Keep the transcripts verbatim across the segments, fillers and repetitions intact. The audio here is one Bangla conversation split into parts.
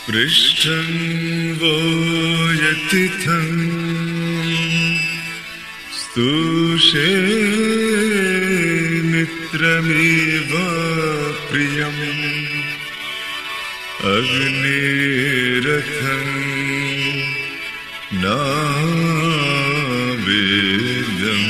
पृष्ठं वो यतिथं स्तुषे मित्रमिव प्रियम् अग्निरथं नावेद्यम्।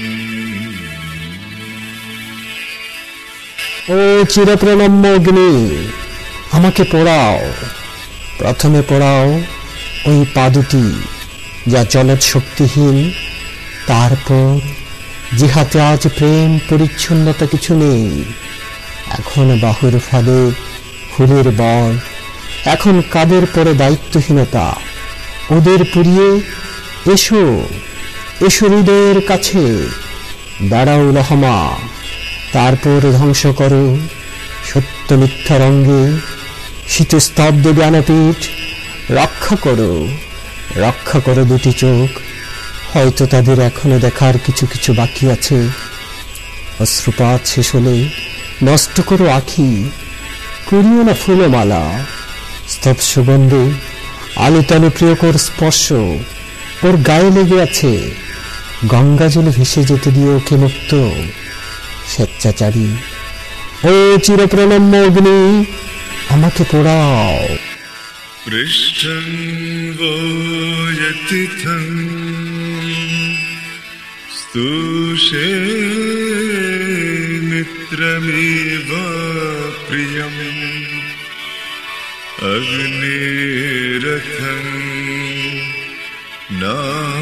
ও চিরপ্রণম্য অগ্নি, আমাকে পোড়াও। প্রথমে পোড়াও ওই পাদুটি যা জলৎ শক্তিহীন, তারপর জিহাতে আজ প্রেম পরিচ্ছন্নতা কিছু নেই। এখন বাহুর ফাঁদে ফুলের বল, এখন কাদের পরে দায়িত্বহীনতা। ওদের পুড়িয়ে এসো, এসো হৃদয়ের কাছে, দাঁড়াও লহমা। তারপর ধ্বংস করো সত্য মিথ্যার অঙ্গে শীতস্তব্ধ জ্ঞানপীঠ। রক্ষা করো, রক্ষা করো দুটি চোখ, হয়তো তাদের এখনো দেখার কিছু কিছু বাকি আছে। অশ্রুপাত শেষ হলে নষ্ট করো আখি, করিও না ফুলমালা। স্তব সুগন্ধে আলু তালু প্রিয়কর স্পর্শ ওর গায়ে লেগে আছে। গঙ্গা জলে ভেসে যেতে দিয়ে ওকে মুক্ত। স্বেচ্ছাচারী ও চিরপ্রণম্য অগ্নি, আমাকে পোড়াও। पृष्ठं वो यतिथं स्तुषे मित्रमिव प्रियम् अग्निरथं ना